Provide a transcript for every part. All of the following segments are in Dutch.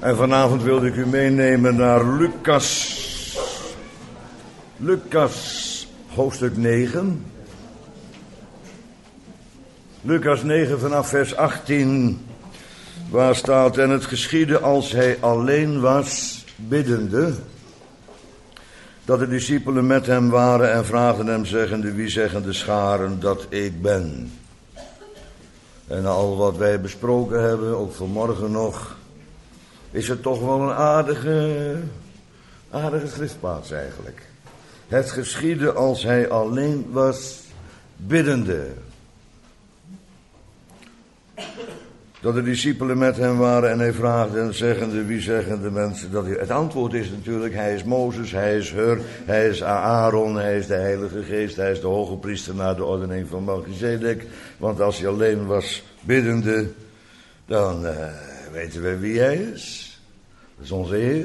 En vanavond wilde ik u meenemen naar Lucas. Lucas, hoofdstuk 9. Lucas 9 vanaf vers 18. Waar staat: en het geschiedde als hij alleen was, biddende, dat de discipelen met hem waren en vraagden hem zeggende: wie zeggen de scharen dat ik ben? En al wat wij besproken hebben, ook vanmorgen nog, is het toch wel een aardige schriftplaats eigenlijk. Het geschiedde als hij alleen was, biddende. Dat de discipelen met hem waren en hij vraagde en zeggende: wie zeggen de mensen dat hij... Het antwoord is natuurlijk: hij is Mozes, hij is Hur, hij is Aaron, hij is de Heilige Geest, hij is de hoge priester naar de ordening van Melchizedek. Want als hij alleen was biddende, dan weten we wie hij is. Dat is onze Heer.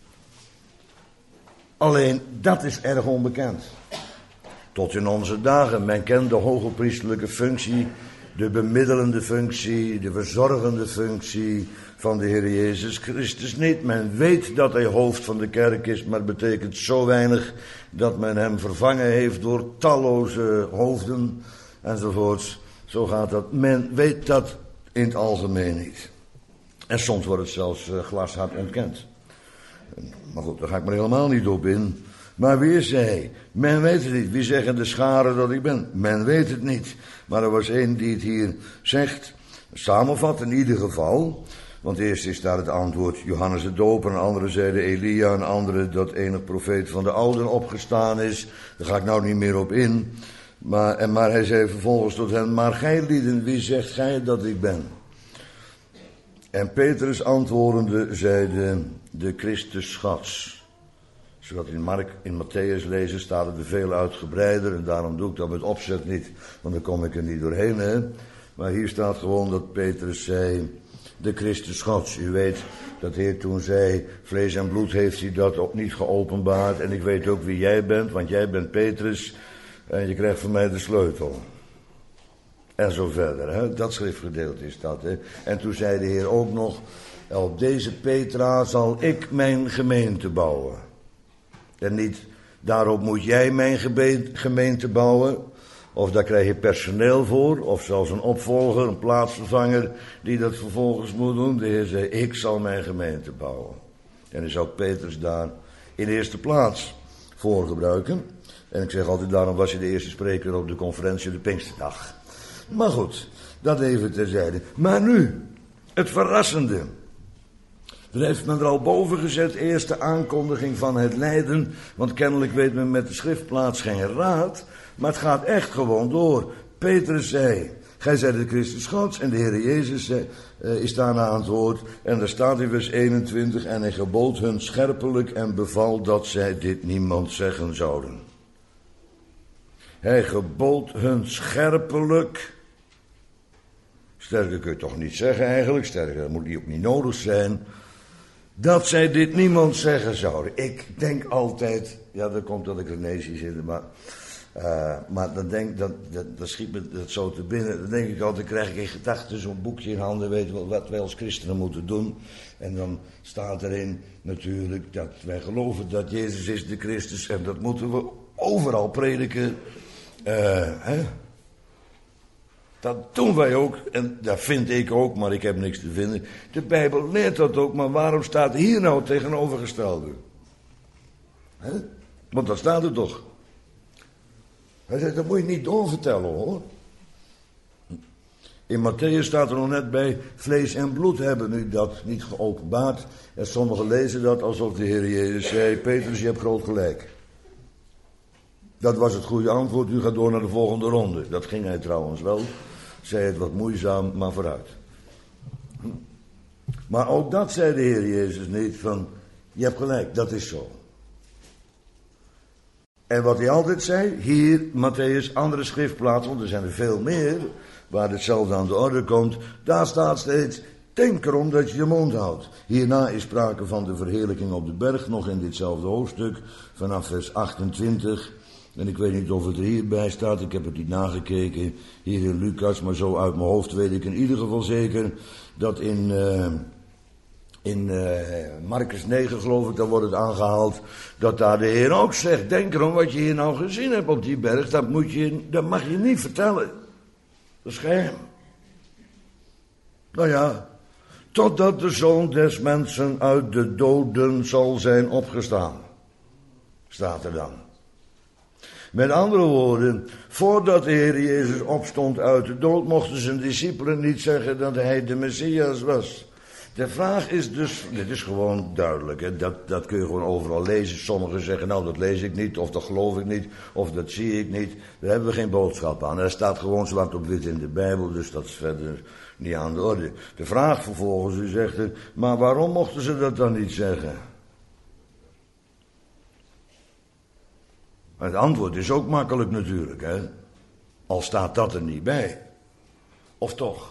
Alleen, dat is erg onbekend. Tot in onze dagen. Men kent de hoge priesterlijke functie, de bemiddelende functie, de verzorgende functie van de Heer Jezus Christus niet. Men weet dat hij hoofd van de kerk is, maar het betekent zo weinig dat men hem vervangen heeft door talloze hoofden enzovoorts. Zo gaat dat. Men weet dat in het algemeen niet. En soms wordt het zelfs glashard ontkend. Maar goed, daar ga ik maar helemaal niet op in. Maar wie is hij? Men weet het niet. Wie zeggen de scharen dat ik ben? Men weet het niet. Maar er was één die het hier zegt, samenvat in ieder geval. Want eerst is daar het antwoord Johannes de Doper, en anderen zeiden Elia, en anderen dat enig profeet van de ouden opgestaan is. Daar ga ik nou niet meer op in. Maar hij zei vervolgens tot hen: maar gij lieden, wie zegt gij dat ik ben? En Petrus antwoordende zeide: de Christus schats. Zodat in Matthäus lezen staat het er veel uitgebreider, en daarom doe ik dat met opzet niet, want dan kom ik er niet doorheen, hè. Maar hier staat gewoon dat Petrus zei: de Christus schats. U weet dat de Heer toen zei: vlees en bloed heeft hij dat ook niet geopenbaard, en ik weet ook wie jij bent, want jij bent Petrus, en je krijgt van mij de sleutel. En zo verder, hè? Dat schriftgedeelte is dat, hè? En toen zei de Heer ook nog: op deze Petra zal ik mijn gemeente bouwen. En niet, daarop moet jij mijn gemeente bouwen. Of daar krijg je personeel voor, of zelfs een opvolger, een plaatsvervanger, die dat vervolgens moet doen. De Heer zei: ik zal mijn gemeente bouwen. En dan zou Petrus daar in de eerste plaats voor gebruiken. En ik zeg altijd, daarom was hij de eerste spreker op de conferentie de Pinksterdag. Maar goed, dat even terzijde. Maar nu, het verrassende. Er heeft men er al boven gezet, eerste aankondiging van het lijden. Want kennelijk weet men met de schriftplaats geen raad. Maar het gaat echt gewoon door. Petrus zei: gij zijt de Christus schats. En de Heer Jezus is daarna aan het woord. En daar staat in vers 21: en hij gebood hun scherpelijk en beval dat zij dit niemand zeggen zouden. Hij gebood hun scherpelijk. Sterker kun je toch niet zeggen eigenlijk. Sterker, dat moet ook niet nodig zijn. Dat zij dit niemand zeggen zouden. Ik denk altijd, ja, dat komt dat ik René zie zitten, maar dan schiet me dat zo te binnen. Dan denk ik altijd, krijg ik in gedachten zo'n boekje in handen, weet je wat wij als christenen moeten doen. En dan staat erin natuurlijk dat wij geloven dat Jezus is de Christus, en dat moeten we overal prediken. Dat doen wij ook, en dat vind ik ook, maar ik heb niks te vinden. De Bijbel leert dat ook, maar waarom staat hier nou het tegenovergestelde? Want dat staat er toch. Hij zegt, dat moet je niet doorvertellen, hoor. In Matthäus staat er nog net bij: vlees en bloed hebben nu dat niet geopenbaard. En sommigen lezen dat alsof de Heer Jezus zei: Petrus, je hebt groot gelijk. Dat was het goede antwoord, u gaat door naar de volgende ronde. Dat ging hij trouwens wel. Zei het wat moeizaam, maar vooruit. Maar ook dat zei de Heer Jezus niet, van je hebt gelijk, dat is zo. En wat hij altijd zei, hier, Matthäus, andere schriftplaatsen, want er zijn er veel meer, waar hetzelfde aan de orde komt, daar staat steeds: denk erom dat je je mond houdt. Hierna is sprake van de verheerlijking op de berg, nog in ditzelfde hoofdstuk, vanaf vers 28. En ik weet niet of het er hierbij staat, ik heb het niet nagekeken, hier in Lucas, maar zo uit mijn hoofd weet ik in ieder geval zeker dat in In Markus 9 geloof ik, daar wordt het aangehaald dat daar de Heer ook zegt, denk erom wat je hier nou gezien hebt op die berg, dat mag je niet vertellen. Dat is geheim. Nou ja, totdat de Zoon des Mensen uit de doden zal zijn opgestaan, staat er dan. Met andere woorden, voordat de Heer Jezus opstond uit de dood, mochten zijn discipelen niet zeggen dat hij de Messias was. De vraag is dus, dit is gewoon duidelijk, hè? Dat kun je gewoon overal lezen. Sommigen zeggen, nou dat lees ik niet, of dat geloof ik niet, of dat zie ik niet. Daar hebben we geen boodschap aan. Er staat gewoon zwart op wit in de Bijbel, dus dat is verder niet aan de orde. De vraag vervolgens, u zegt het, maar waarom mochten ze dat dan niet zeggen? Het antwoord is ook makkelijk natuurlijk, hè. Al staat dat er niet bij. Of toch?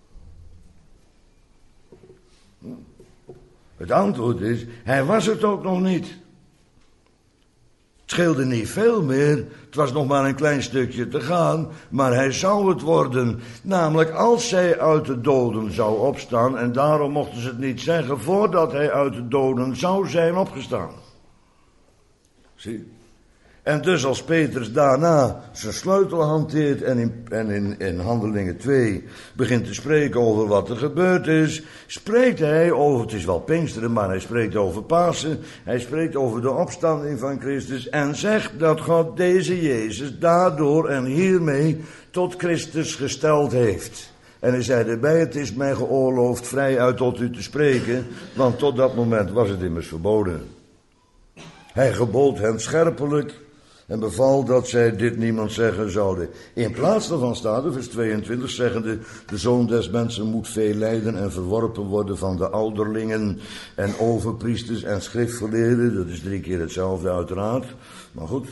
Het antwoord is, hij was het ook nog niet. Het scheelde niet veel meer, het was nog maar een klein stukje te gaan, maar hij zou het worden. Namelijk als hij uit de doden zou opstaan, en daarom mochten ze het niet zeggen, voordat hij uit de doden zou zijn opgestaan. Zie. En dus als Petrus daarna zijn sleutel hanteert en in Handelingen 2 begint te spreken over wat er gebeurd is, spreekt hij over, het is wel Pinksteren, maar hij spreekt over Pasen, hij spreekt over de opstanding van Christus en zegt dat God deze Jezus daardoor en hiermee tot Christus gesteld heeft. En hij zei erbij, het is mij geoorloofd vrijuit tot u te spreken, want tot dat moment was het immers verboden. Hij gebood hen scherpelijk en beval dat zij dit niemand zeggen zouden. In plaats daarvan staat er, vers 22, zeggende, de Zoon des Mensen moet veel lijden en verworpen worden van de ouderlingen en overpriesters en schriftgeleerden. Dat is 3 keer hetzelfde uiteraard, maar goed.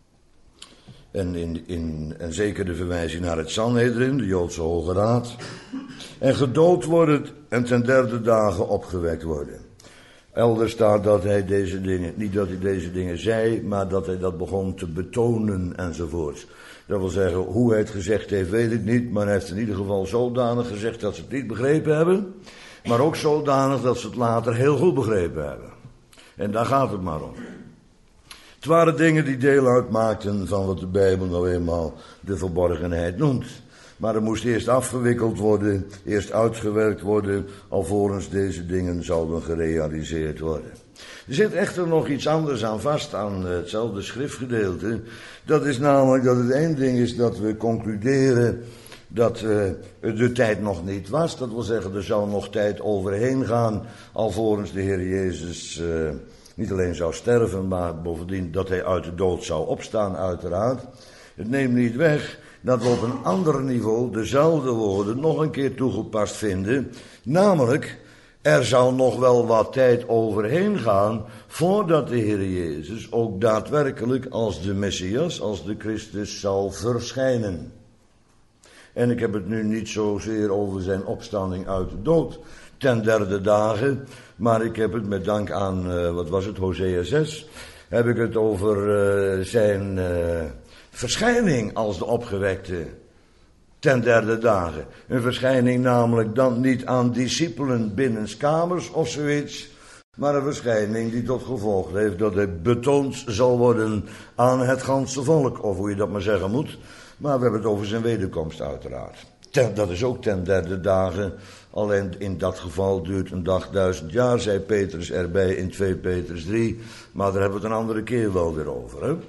En zeker de verwijzing naar het Sanhedrin, de Joodse Hoge Raad. En gedood worden en ten 3e dagen opgewekt worden. Elders staat dat hij deze dingen, niet dat hij deze dingen zei, maar dat hij dat begon te betonen enzovoort. Dat wil zeggen, hoe hij het gezegd heeft, weet ik niet, maar hij heeft in ieder geval zodanig gezegd dat ze het niet begrepen hebben, maar ook zodanig dat ze het later heel goed begrepen hebben. En daar gaat het maar om. Het waren dingen die deel uitmaakten van wat de Bijbel nou eenmaal de verborgenheid noemt. Maar er moest eerst afgewikkeld worden, eerst uitgewerkt worden, alvorens deze dingen zouden gerealiseerd worden. Er zit echter nog iets anders aan vast aan hetzelfde schriftgedeelte. Dat is namelijk dat het één ding is dat we concluderen dat de tijd nog niet was. Dat wil zeggen, er zou nog tijd overheen gaan, alvorens de Heer Jezus niet alleen zou sterven, maar bovendien dat hij uit de dood zou opstaan uiteraard. Het neemt niet weg dat we op een ander niveau dezelfde woorden nog een keer toegepast vinden. Namelijk, er zal nog wel wat tijd overheen gaan voordat de Heer Jezus ook daadwerkelijk als de Messias, als de Christus zal verschijnen. En ik heb het nu niet zozeer over zijn opstanding uit de dood ten 3e dagen, maar ik heb het met dank aan, Hosea 6, heb ik het over zijn verschijning als de opgewekte ten 3e dagen. Een verschijning namelijk dan niet aan discipelen binnenskamers of zoiets, maar een verschijning die tot gevolg heeft dat hij betoond zal worden aan het ganse volk, of hoe je dat maar zeggen moet. Maar we hebben het over zijn wederkomst uiteraard. Dat is ook ten 3e dagen, alleen in dat geval duurt een dag 1000 jaar, zei Petrus erbij in 2 Petrus 3, maar daar hebben we het een andere keer wel weer over, hè.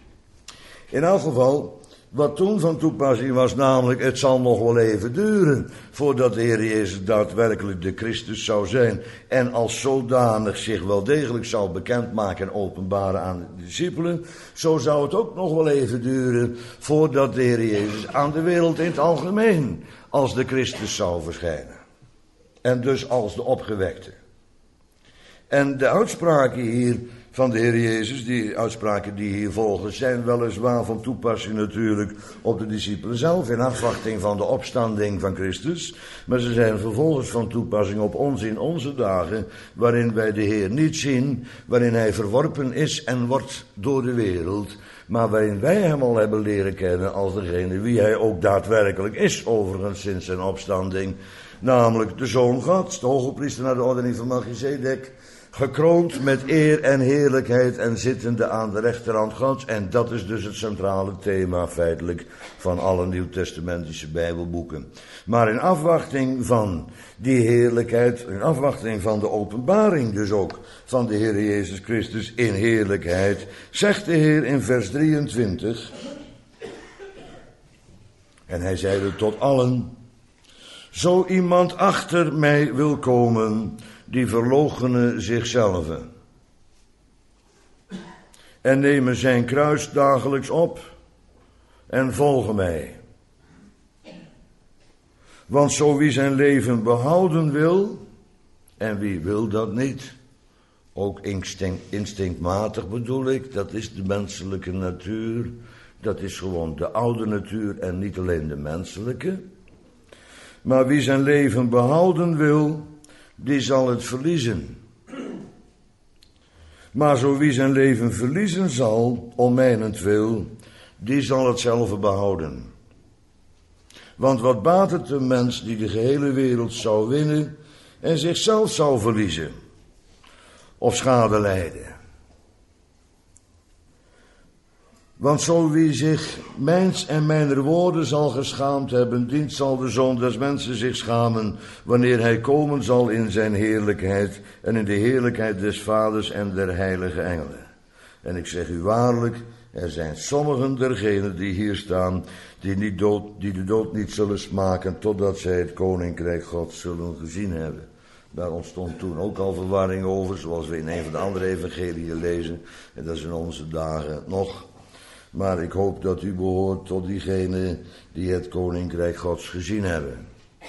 In elk geval, wat toen van toepassing was, namelijk het zal nog wel even duren voordat de Heer Jezus daadwerkelijk de Christus zou zijn en als zodanig zich wel degelijk zou bekendmaken en openbaren aan de discipelen, zo zou het ook nog wel even duren voordat de Heer Jezus aan de wereld in het algemeen als de Christus zou verschijnen. En dus als de opgewekte. En de uitspraken hier van de Heer Jezus, die uitspraken die hier volgen, zijn weliswaar van toepassing natuurlijk op de discipelen zelf, in afwachting van de opstanding van Christus, maar ze zijn vervolgens van toepassing op ons in onze dagen, waarin wij de Heer niet zien, waarin hij verworpen is en wordt door de wereld, maar waarin wij hem al hebben leren kennen als degene wie hij ook daadwerkelijk is, overigens sinds zijn opstanding. namelijk de Zoon Gods, de hoge priester naar de ordening van Melchizedek, gekroond met eer en heerlijkheid en zittende aan de rechterhand Gods. En dat is dus het centrale thema feitelijk van alle nieuwtestamentische Bijbelboeken. Maar in afwachting van die heerlijkheid, in afwachting van de openbaring dus ook van de Heer Jezus Christus in heerlijkheid, zegt de Heer in vers 23, en hij zeide tot allen, zo iemand achter mij wil komen, die verloochenen zichzelf en nemen zijn kruis dagelijks op en volgen mij. Want zo wie zijn leven behouden wil, en wie wil dat niet, ook instinctmatig bedoel ik, dat is de menselijke natuur, dat is gewoon de oude natuur en niet alleen de menselijke. Maar wie zijn leven behouden wil, die zal het verliezen. Maar zo wie zijn leven verliezen zal, om mijnentwil, die zal het zelf behouden. Want wat baat het een mens die de gehele wereld zou winnen en zichzelf zou verliezen of schade lijden? Want zo wie zich mijns en mijner woorden zal geschaamd hebben, dient zal de Zoon des Mensen zich schamen, wanneer hij komen zal in zijn heerlijkheid en in de heerlijkheid des Vaders en der heilige engelen. En ik zeg u waarlijk, er zijn sommigen dergenen die hier staan, die de dood niet zullen smaken, totdat zij het koninkrijk Gods zullen gezien hebben. Daar ontstond toen ook al verwarring over, zoals we in een van de andere evangeliën lezen, en dat is in onze dagen nog. Maar ik hoop dat u behoort tot diegenen die het koninkrijk Gods gezien hebben.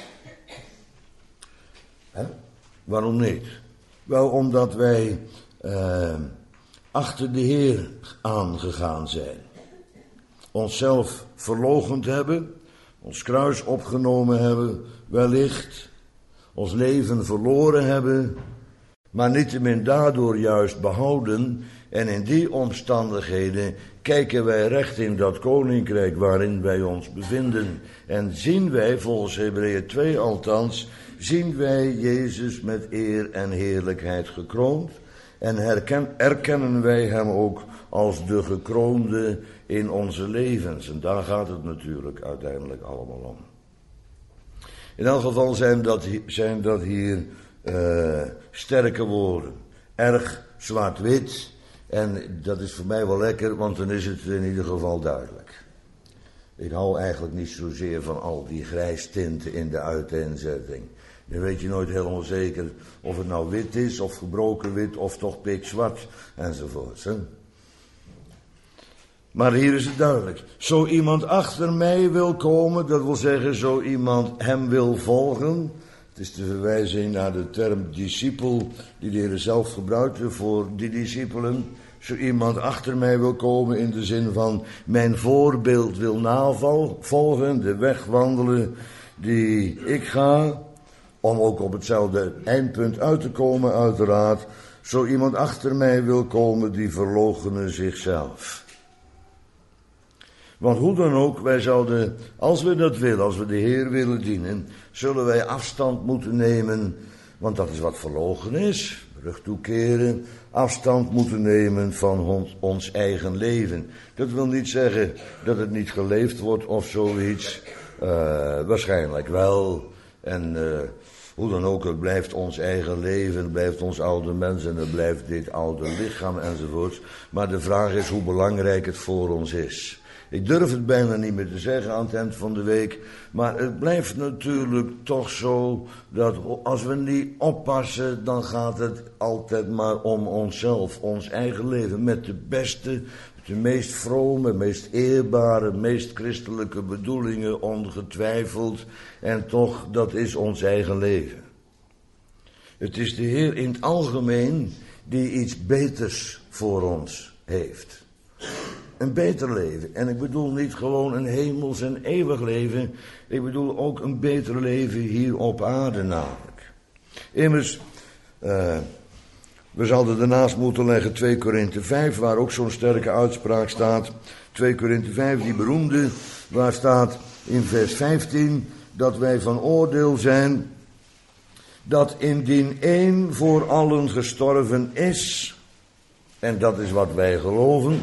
Waarom niet? Wel omdat wij achter de Heer aangegaan zijn. Onszelf verloochend hebben, ons kruis opgenomen hebben, wellicht ons leven verloren hebben, maar niettemin daardoor juist behouden. En in die omstandigheden kijken wij recht in dat koninkrijk waarin wij ons bevinden. En zien wij, volgens Hebreeën 2 althans, zien wij Jezus met eer en heerlijkheid gekroond. En erkennen wij hem ook als de gekroonde in onze levens. En daar gaat het natuurlijk uiteindelijk allemaal om. In elk geval zijn dat hier sterke woorden. Erg zwart-wit. En dat is voor mij wel lekker, want dan is het in ieder geval duidelijk. Ik hou eigenlijk niet zozeer van al die grijstinten in de uiteenzetting. Dan weet je nooit helemaal zeker of het nou wit is, of gebroken wit, of toch pikzwart, enzovoort. Hè? Maar hier is het duidelijk. Zo iemand achter mij wil komen, dat wil zeggen zo iemand hem wil volgen. Het is de verwijzing naar de term discipel, die de Heer zelf gebruikte voor die discipelen. Zo iemand achter mij wil komen in de zin van mijn voorbeeld wil navolgen, de weg wandelen die ik ga, om ook op hetzelfde eindpunt uit te komen uiteraard. Zo iemand achter mij wil komen, die verloochenen zichzelf. Want hoe dan ook, wij zouden, als we dat willen, als we de Heer willen dienen, zullen wij afstand moeten nemen, want dat is wat verloochenen is, rug toekeren, afstand moeten nemen van ons eigen leven. Dat wil niet zeggen dat het niet geleefd wordt of zoiets, waarschijnlijk wel. En hoe dan ook, het blijft ons eigen leven, het blijft ons oude mens en het blijft dit oude lichaam enzovoort. Maar de vraag is hoe belangrijk het voor ons is. Ik durf het bijna niet meer te zeggen aan het eind van de week, maar het blijft natuurlijk toch zo dat als we niet oppassen, dan gaat het altijd maar om onszelf, ons eigen leven, met de beste, de meest vrome, meest eerbare, meest christelijke bedoelingen, ongetwijfeld, en toch, dat is ons eigen leven. Het is de Heer in het algemeen die iets beters voor ons heeft. Een beter leven. En ik bedoel niet gewoon een hemels en eeuwig leven. Ik bedoel ook een beter leven hier op aarde namelijk. Immers, we zouden ernaast moeten leggen 2 Korinthe 5, waar ook zo'n sterke uitspraak staat. 2 Korinthe 5, die beroemde, waar staat in vers 15 dat wij van oordeel zijn dat indien één voor allen gestorven is, en dat is wat wij geloven,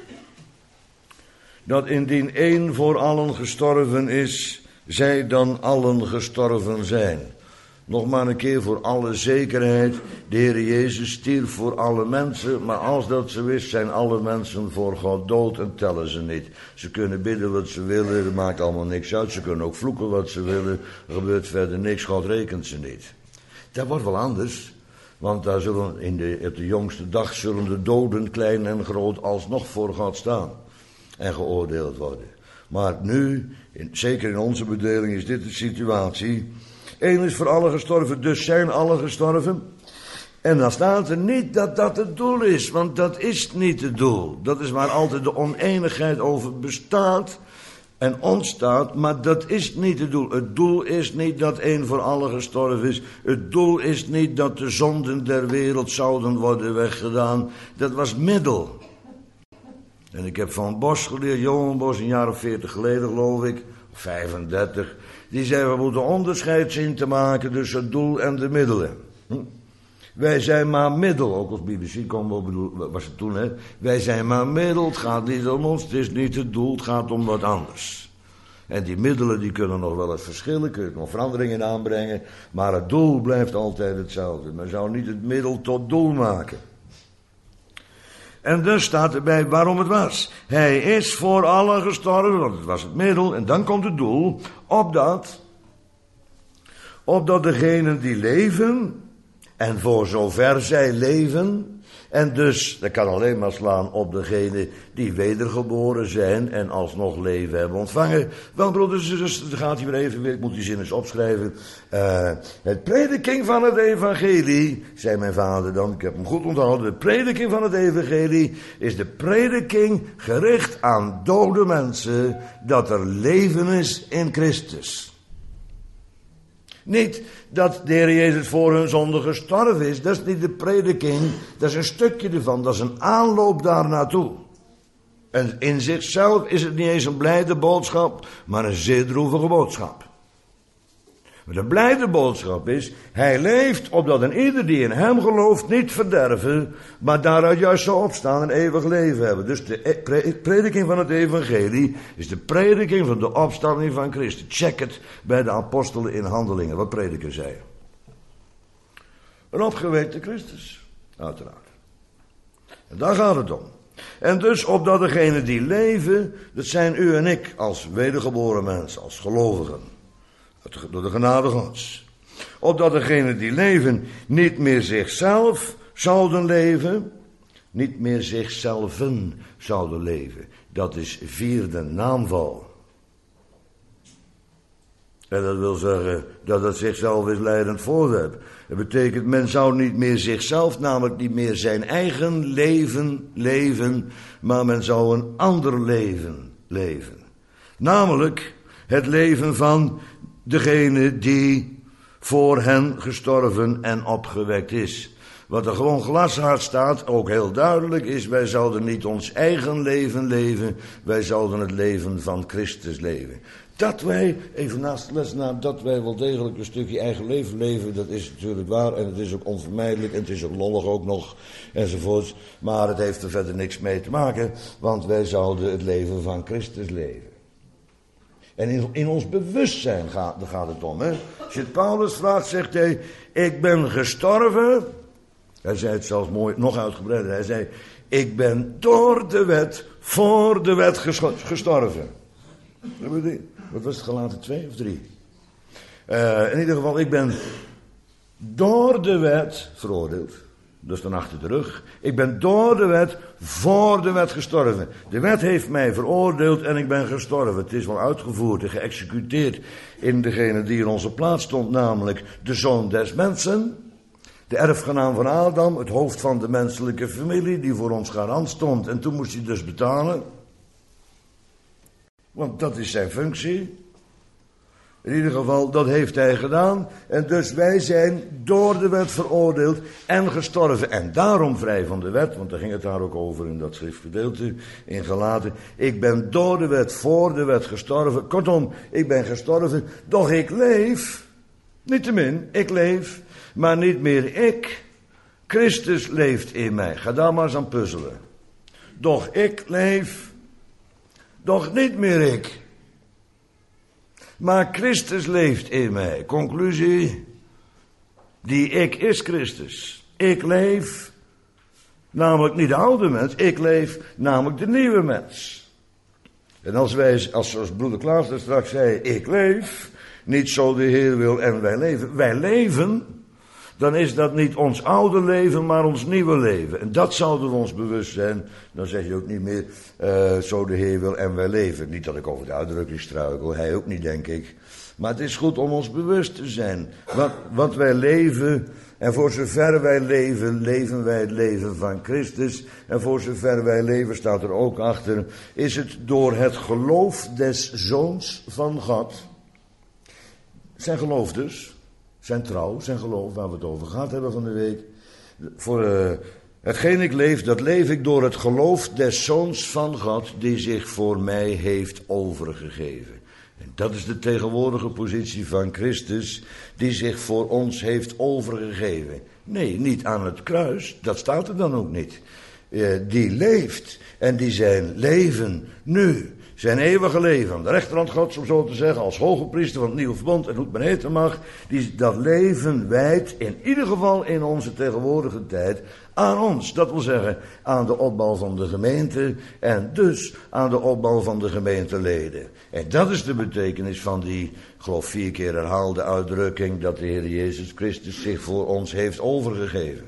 dat indien één voor allen gestorven is, zij dan allen gestorven zijn. Nog maar een keer voor alle zekerheid, de Heer Jezus stierf voor alle mensen, maar als dat zo is, zijn alle mensen voor God dood en tellen ze niet. Ze kunnen bidden wat ze willen, dat maakt allemaal niks uit. Ze kunnen ook vloeken wat ze willen, er gebeurt verder niks, God rekent ze niet. Dat wordt wel anders, want daar zullen op de jongste dag zullen de doden, klein en groot, alsnog voor God staan en geoordeeld worden. Maar nu, zeker in onze bedeling, is dit de situatie. Eén is voor allen gestorven, dus zijn allen gestorven. En dan staat er niet dat dat het doel is, want dat is niet het doel. Dat is waar altijd de oneenigheid over bestaat en ontstaat, maar dat is niet het doel. Het doel is niet dat één voor allen gestorven is. Het doel is niet dat de zonden der wereld zouden worden weggedaan. Dat was middel. En ik heb van Bos geleerd, Johan Bos, een jaar of 40 geleden geloof ik, 35... Die zei, we moeten onderscheid zien te maken tussen het doel en de middelen. Wij zijn maar middel, ook als BBC was het toen, hè. Wij zijn maar middel, het gaat niet om ons, het is niet het doel, het gaat om wat anders. En die middelen die kunnen nog wel eens verschillen, kun je nog veranderingen aanbrengen, maar het doel blijft altijd hetzelfde. Men zou niet het middel tot doel maken. En dus staat erbij waarom het was. Hij is voor allen gestorven, want het was het middel. En dan komt het doel, opdat degenen die leven, en voor zover zij leven, en dus, dat kan alleen maar slaan op degenen die wedergeboren zijn en alsnog leven hebben ontvangen. Wel, broeders en zusters, dan gaat hij weer even, ik moet die zin eens opschrijven. Het prediking van het evangelie, zei mijn vader dan, ik heb hem goed onthouden. De prediking van het evangelie is de prediking gericht aan dode mensen, dat er leven is in Christus. Niet dat de Heer Jezus voor hun zonde gestorven is. Dat is niet de prediking. Dat is een stukje ervan. Dat is een aanloop daar naartoe. En in zichzelf is het niet eens een blijde boodschap, maar een zeer droevige boodschap. Maar de blijde boodschap is, hij leeft opdat een ieder die in hem gelooft niet verderven, maar daaruit juist zou opstaan en eeuwig leven hebben. Dus de prediking van het evangelie is de prediking van de opstanding van Christus. Check het bij de apostelen in Handelingen, wat prediken zij. Een opgewekte Christus, uiteraard. En daar gaat het om. En dus opdat degenen die leven, dat zijn u en ik als wedergeboren mensen, als gelovigen. Door de genade Gods. Opdat degenen die leven niet meer zichzelf zouden leven. Niet meer zichzelven zouden leven. Dat is vierde naamval. En dat wil zeggen dat het zichzelf is leidend voorwerp. Dat betekent men zou niet meer zichzelf, namelijk niet meer zijn eigen leven leven. Maar men zou een ander leven leven. Namelijk het leven van degene die voor hen gestorven en opgewekt is. Wat er gewoon glashard staat, ook heel duidelijk is, wij zouden niet ons eigen leven leven, wij zouden het leven van Christus leven. Dat wij, even naast de lesnaam, dat wij wel degelijk een stukje eigen leven leven, dat is natuurlijk waar en het is ook onvermijdelijk en het is ook lollig ook nog enzovoorts. Maar het heeft er verder niks mee te maken, want wij zouden het leven van Christus leven. En in ons bewustzijn gaat het om. Hè? Als je het Paulus vraagt, zegt hij, ik ben gestorven. Hij zei het zelfs mooi, nog uitgebreider. Hij zei, ik ben door de wet, voor de wet gestorven. Wat was het, Galaten 2 of 3? In ieder geval, ik ben door de wet veroordeeld. Dus dan achter de rug. Ik ben door de wet, voor de wet gestorven. De wet heeft mij veroordeeld en ik ben gestorven. Het is wel uitgevoerd en geëxecuteerd in degene die in onze plaats stond, namelijk de zoon des mensen. De erfgenaam van Adam, het hoofd van de menselijke familie, die voor ons garant stond. En toen moest hij dus betalen. Want dat is zijn functie. In ieder geval, dat heeft hij gedaan. En dus wij zijn door de wet veroordeeld en gestorven. En daarom vrij van de wet, want daar ging het daar ook over in dat schriftgedeelte in Galaten. Ik ben door de wet, voor de wet gestorven. Kortom, ik ben gestorven, doch ik leef. Niettemin, ik leef. Maar niet meer ik. Christus leeft in mij. Ga daar maar eens aan puzzelen. Doch ik leef. Doch niet meer ik. Maar Christus leeft in mij. Conclusie. Die ik is Christus. Ik leef. Namelijk niet de oude mens. Ik leef namelijk de nieuwe mens. En als wij, als broeder Klaas er straks zei, ik leef, niet zo de Heer wil en wij leven. Wij leven, dan is dat niet ons oude leven, maar ons nieuwe leven. En dat zouden we ons bewust zijn. Dan zeg je ook niet meer, zo de Heer wil en wij leven. Niet dat ik over de uitdrukking struikel, hij ook niet, denk ik. Maar het is goed om ons bewust te zijn. Want wij leven, en voor zover wij leven, leven wij het leven van Christus. En voor zover wij leven, staat er ook achter, is het door het geloof des Zoons van God. Zijn geloof dus, zijn trouw, zijn geloof, waar we het over gehad hebben van de week. Voor hetgeen ik leef, dat leef ik door het geloof des Zoons van God, die zich voor mij heeft overgegeven. En dat is de tegenwoordige positie van Christus, die zich voor ons heeft overgegeven. Nee, niet aan het kruis, dat staat er dan ook niet. Die leeft en die zijn leven nu, zijn eeuwige leven, aan de rechterhand Gods, om zo te zeggen, als hoge priester van het nieuwe verbond en hoe het men heten mag, die dat leven wijdt, in ieder geval in onze tegenwoordige tijd, aan ons. Dat wil zeggen, aan de opbouw van de gemeente en dus aan de opbouw van de gemeenteleden. En dat is de betekenis van die, ik geloof 4 keer herhaalde uitdrukking, dat de Heer Jezus Christus zich voor ons heeft overgegeven.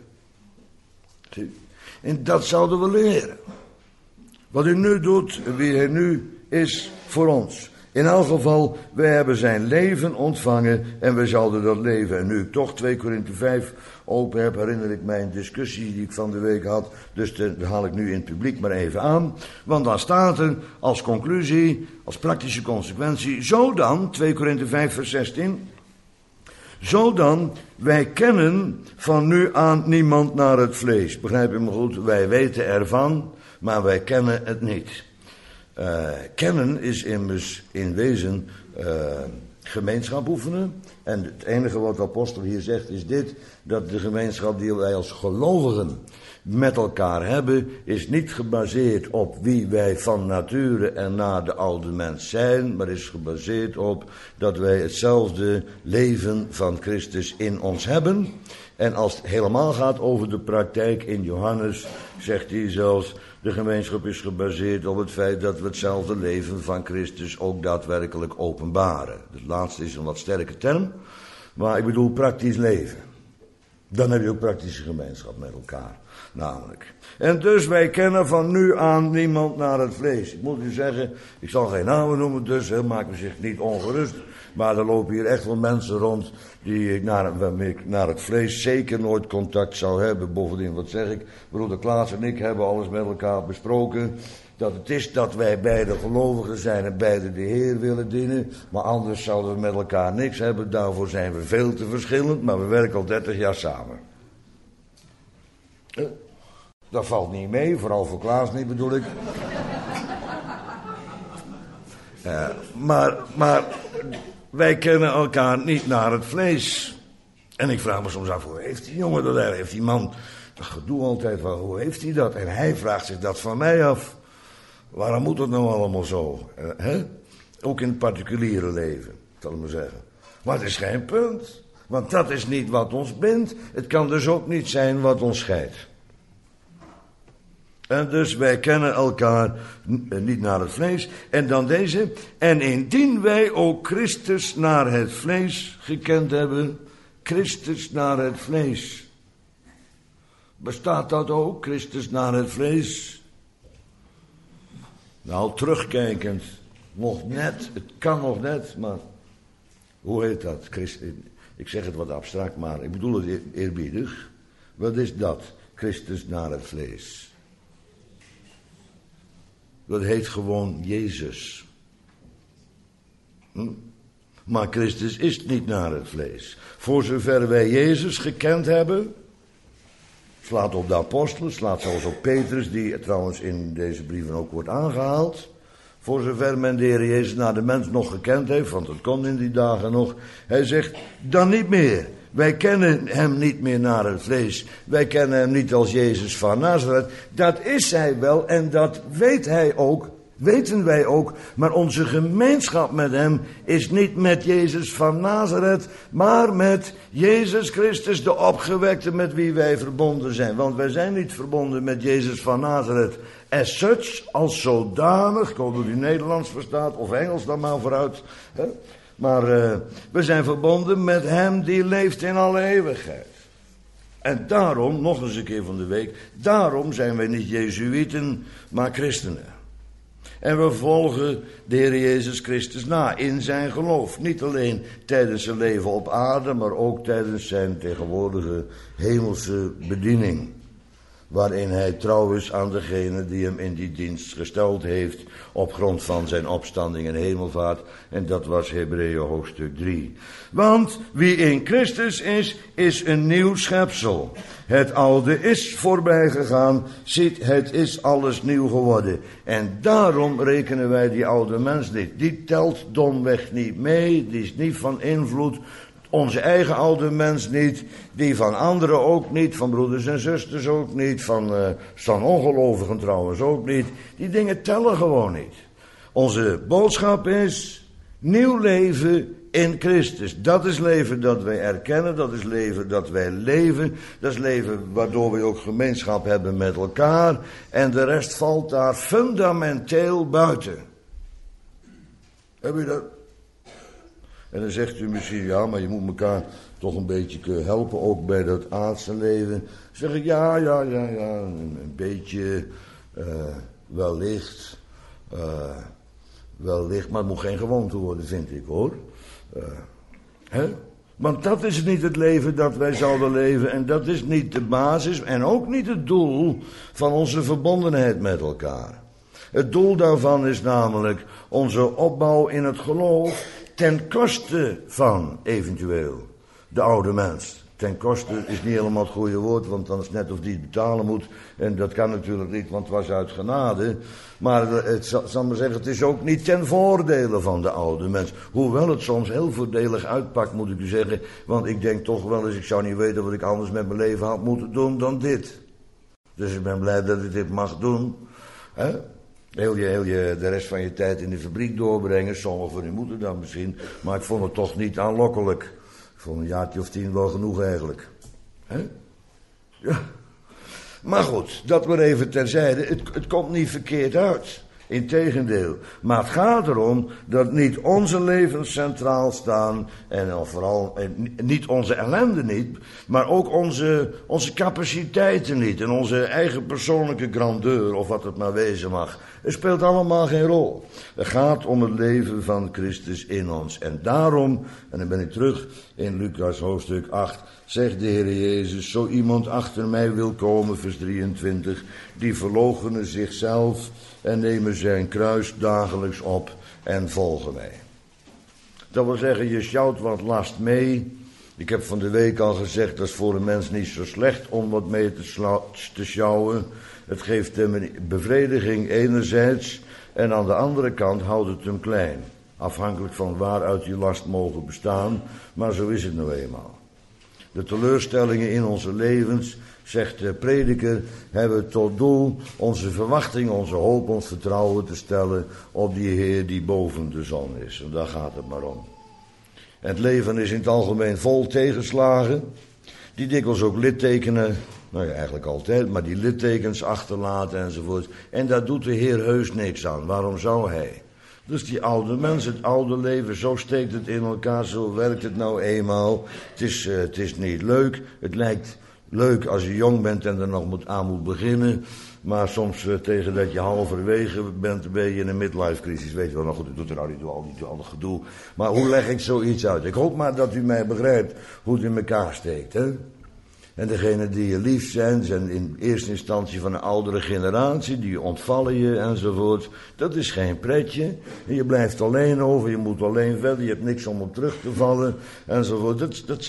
En dat zouden we leren. Wat u nu doet, wie hij nu is voor ons. In elk geval, wij hebben zijn leven ontvangen en we zouden dat leven. En nu ik toch 2 Korinthe 5 open heb, herinner ik mij een discussie die ik van de week had. Dus dat haal ik nu in het publiek maar even aan. Want dan staat er als conclusie, als praktische consequentie, zo dan, 2 Korinthe 5 vers 16... Zo dan, wij kennen van nu aan niemand naar het vlees. Begrijp je me goed? Wij weten ervan, maar wij kennen het niet. Kennen is immers in wezen gemeenschap oefenen. En het enige wat de apostel hier zegt is dit, dat de gemeenschap die wij als gelovigen met elkaar hebben, is niet gebaseerd op wie wij van nature en na de oude mens zijn, maar is gebaseerd op dat wij hetzelfde leven van Christus in ons hebben. En als het helemaal gaat over de praktijk in Johannes, zegt hij zelfs, de gemeenschap is gebaseerd op het feit dat we hetzelfde leven van Christus ook daadwerkelijk openbaren. Het laatste is een wat sterke term, maar ik bedoel praktisch leven. Dan heb je ook praktische gemeenschap met elkaar, namelijk. En dus wij kennen van nu aan niemand naar het vlees. Ik moet u zeggen, ik zal geen namen noemen, dus maak me zich niet ongerust. Maar er lopen hier echt wel mensen rond die ik naar het vlees zeker nooit contact zou hebben. Bovendien, wat zeg ik, broeder Klaas en ik hebben alles met elkaar besproken. Dat het is dat wij beide gelovigen zijn en beide de Heer willen dienen. Maar anders zouden we met elkaar niks hebben. Daarvoor zijn we veel te verschillend, maar we werken al 30 jaar samen. Dat valt niet mee, vooral voor Klaas niet bedoel ik. Maar wij kennen elkaar niet naar het vlees. En ik vraag me soms af, hoe heeft die jongen dat er? Heeft die man, dat gedoe altijd wel, hoe heeft hij dat? En hij vraagt zich dat van mij af. Waarom moet het nou allemaal zo? Ook in het particuliere leven, zal ik maar zeggen. Maar het is geen punt. Want dat is niet wat ons bindt. Het kan dus ook niet zijn wat ons scheidt. En dus wij kennen elkaar niet naar het vlees. En dan deze. En indien wij ook Christus naar het vlees gekend hebben. Christus naar het vlees. Bestaat dat ook, Christus naar het vlees? Nou, terugkijkend. Nog net, het kan nog net, maar hoe heet dat? Christus, ik zeg het wat abstract, maar ik bedoel het eerbiedig. Wat is dat? Christus naar het vlees. Dat heet gewoon Jezus. Maar Christus is niet naar het vlees. Voor zover wij Jezus gekend hebben, slaat op de apostelen, slaat zelfs op Petrus, die trouwens in deze brieven ook wordt aangehaald. Voor zover men de Heer Jezus naar de mens nog gekend heeft, want dat kon in die dagen nog. Hij zegt, dan niet meer. Wij kennen hem niet meer naar het vlees. Wij kennen hem niet als Jezus van Nazareth. Dat is hij wel en dat weet hij ook. Weten wij ook, maar onze gemeenschap met hem is niet met Jezus van Nazareth, maar met Jezus Christus, de opgewekte met wie wij verbonden zijn. Want wij zijn niet verbonden met Jezus van Nazareth as such, als zodanig, ik hoop dat u Nederlands verstaat, of Engels dan maar vooruit. Hè? Maar we zijn verbonden met hem die leeft in alle eeuwigheid. En daarom, nog eens een keer van de week, daarom zijn wij niet Jezuïeten, maar christenen. En we volgen de Heer Jezus Christus na in zijn geloof. Niet alleen tijdens zijn leven op aarde, maar ook tijdens zijn tegenwoordige hemelse bediening. Waarin hij trouw is aan degene die hem in die dienst gesteld heeft op grond van zijn opstanding en hemelvaart. En dat was Hebreeën hoofdstuk 3. Want wie in Christus is een nieuw schepsel. Het oude is voorbij gegaan, ziet, het is alles nieuw geworden. En daarom rekenen wij die oude mens niet. Die telt domweg niet mee, die is niet van invloed. Onze eigen oude mens niet, die van anderen ook niet, van broeders en zusters ook niet, van ongelovigen trouwens ook niet. Die dingen tellen gewoon niet. Onze boodschap is nieuw leven in Christus. Dat is leven dat wij erkennen, dat is leven dat wij leven. Dat is leven waardoor we ook gemeenschap hebben met elkaar. En de rest valt daar fundamenteel buiten. Heb je dat? En dan zegt u misschien, ja, maar je moet elkaar toch een beetje helpen, ook bij dat aardse leven. Dan zeg ik, ja, een beetje, wellicht, maar het moet geen gewoonte worden, vind ik, hoor. Want dat is niet het leven dat wij zouden leven en dat is niet de basis en ook niet het doel van onze verbondenheid met elkaar. Het doel daarvan is namelijk onze opbouw in het geloof ten koste van eventueel de oude mens. Ten koste is niet helemaal het goede woord, want dan is het net of die het betalen moet. En dat kan natuurlijk niet, want het was uit genade. Maar het zal maar zeggen, het is ook niet ten voordele van de oude mens. Hoewel het soms heel voordelig uitpakt, moet ik u zeggen. Want ik denk toch wel eens, ik zou niet weten wat ik anders met mijn leven had moeten doen dan dit. Dus ik ben blij dat ik dit mag doen. Hè? Heel je de rest van je tijd in de fabriek doorbrengen. Sommigen van u moeten dat misschien. Maar ik vond het toch niet aanlokkelijk. Ik vond een jaartje of 10 wel genoeg eigenlijk. Ja. Maar goed, dat maar even terzijde. Het komt niet verkeerd uit. Integendeel. Maar het gaat erom dat niet onze levens centraal staan. En vooral niet onze ellende niet. Maar ook onze capaciteiten niet. En onze eigen persoonlijke grandeur. Of wat het maar wezen mag. Het speelt allemaal geen rol. Het gaat om het leven van Christus in ons. En daarom, en dan ben ik terug in Lucas hoofdstuk 8. Zegt de Heer Jezus, zo iemand achter mij wil komen, vers 23. Die verloochenen zichzelf en nemen zijn kruis dagelijks op en volgen mij. Dat wil zeggen, je sjouwt wat last mee. Ik heb van de week al gezegd, dat is voor een mens niet zo slecht om wat mee te sjouwen. Het geeft hem een bevrediging enerzijds en aan de andere kant houdt het hem klein. Afhankelijk van waaruit die last mogen bestaan, maar zo is het nou eenmaal. De teleurstellingen in onze levens, zegt de prediker, hebben tot doel onze verwachting, onze hoop, ons vertrouwen te stellen op die Heer die boven de zon is. En daar gaat het maar om. En het leven is in het algemeen vol tegenslagen, die dikwijls ook littekenen, nou ja, eigenlijk altijd, maar die littekens achterlaten enzovoort. En daar doet de Heer heus niks aan. Waarom zou hij? Dus die oude mens, het oude leven, zo steekt het in elkaar, zo werkt het nou eenmaal. Het is niet leuk. Het lijkt leuk als je jong bent en er nog aan moet beginnen. Maar soms tegen dat je halverwege bent, ben je in een midlife crisis. Weet je wel, nou goed, ik doe er nou niet al dat gedoe. Maar hoe leg ik zoiets uit? Ik hoop maar dat u mij begrijpt hoe het in elkaar steekt, hè? En degenen die je lief zijn in eerste instantie van een oudere generatie, die ontvallen je enzovoort. Dat is geen pretje. En je blijft alleen over, je moet alleen verder, je hebt niks om op terug te vallen enzovoort. Dat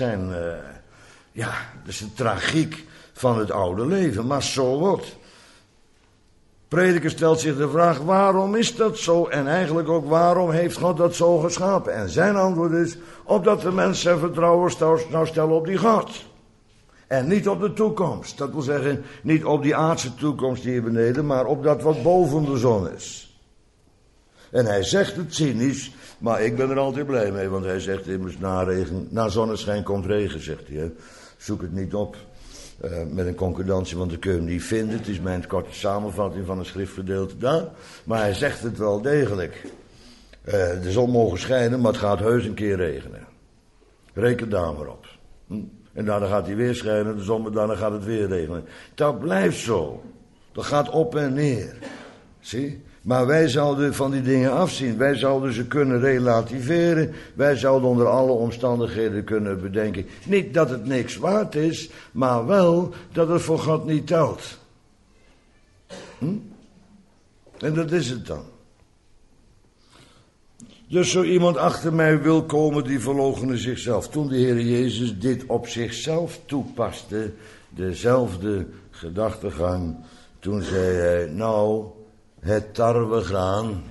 is de tragiek van het oude leven. Maar zo wordt. Prediker stelt zich de vraag, waarom is dat zo? En eigenlijk ook, waarom heeft God dat zo geschapen? En zijn antwoord is, opdat de mens zijn vertrouwen nou stellen op die God. En niet op de toekomst. Dat wil zeggen, niet op die aardse toekomst hier beneden, maar op dat wat boven de zon is. En hij zegt het cynisch, maar ik ben er altijd blij mee, want hij zegt immers, na zonneschijn komt regen, zegt hij. Hè. Zoek het niet op met een concordantie, want dan kun je hem niet vinden. Het is mijn korte samenvatting van een schriftgedeelte daar. Maar hij zegt het wel degelijk. De zon mogen schijnen, maar het gaat heus een keer regenen. Reken daar maar op. En daarna gaat hij weer schijnen, de zon, daarna gaat het weer regenen. Dat blijft zo. Dat gaat op en neer. Zie? Maar wij zouden van die dingen afzien. Wij zouden ze kunnen relativeren. Wij zouden onder alle omstandigheden kunnen bedenken. Niet dat het niks waard is, maar wel dat het voor God niet telt. En dat is het dan. Dus zo iemand achter mij wil komen, die verloochene zichzelf. Toen de Heer Jezus dit op zichzelf toepaste, dezelfde gedachtegang, toen zei hij, nou, het tarwegraan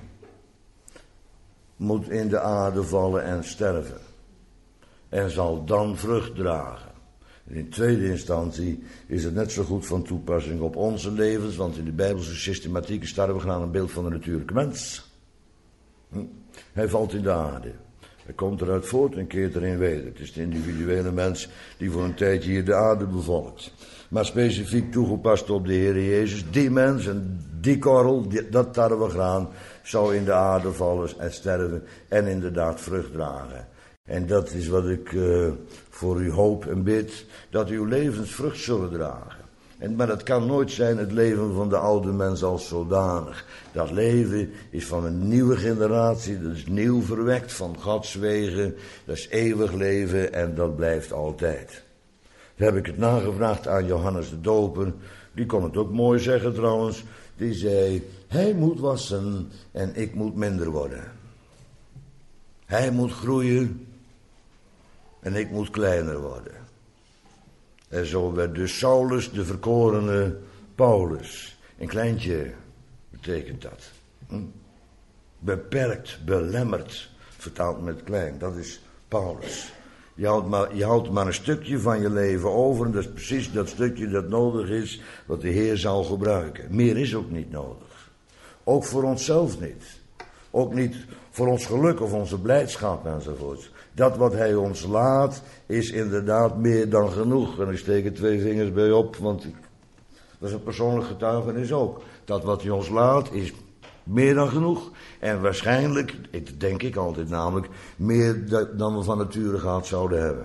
moet in de aarde vallen en sterven. En zal dan vrucht dragen. En in tweede instantie is het net zo goed van toepassing op onze levens, want in de Bijbelse systematiek is tarwegraan een beeld van de natuurlijke mens. Hij valt in de aarde. Hij komt eruit voort en keert erin weder. Het is de individuele mens die voor een tijdje hier de aarde bevolkt. Maar specifiek toegepast op de Heer Jezus. Die mens en die korrel, dat tarwegraan, zou in de aarde vallen en sterven en inderdaad vrucht dragen. En dat is wat ik voor u hoop en bid, dat uw levens vrucht zullen dragen. Maar dat kan nooit zijn het leven van de oude mens als zodanig. Dat leven is van een nieuwe generatie, dat is nieuw verwekt van Gods wegen, dat is eeuwig leven en dat blijft altijd. Dan heb ik het nagevraagd aan Johannes de Doper, die kon het ook mooi zeggen trouwens, die zei, hij moet wassen en ik moet minder worden. Hij moet groeien en ik moet kleiner worden. En zo werd dus Saulus de verkorene Paulus. Een kleintje betekent dat. Beperkt, belemmerd, vertaald met klein. Dat is Paulus. Je houdt maar een stukje van je leven over. En dat is precies dat stukje dat nodig is, wat de Heer zal gebruiken. Meer is ook niet nodig. Ook voor onszelf niet. Ook niet voor ons geluk of onze blijdschap enzovoort. Dat wat hij ons laat is inderdaad meer dan genoeg. En ik steek er 2 vingers bij op, want dat is een persoonlijk getuigenis ook. Dat wat hij ons laat is meer dan genoeg. En waarschijnlijk, denk ik altijd namelijk, meer dan we van nature gehad zouden hebben.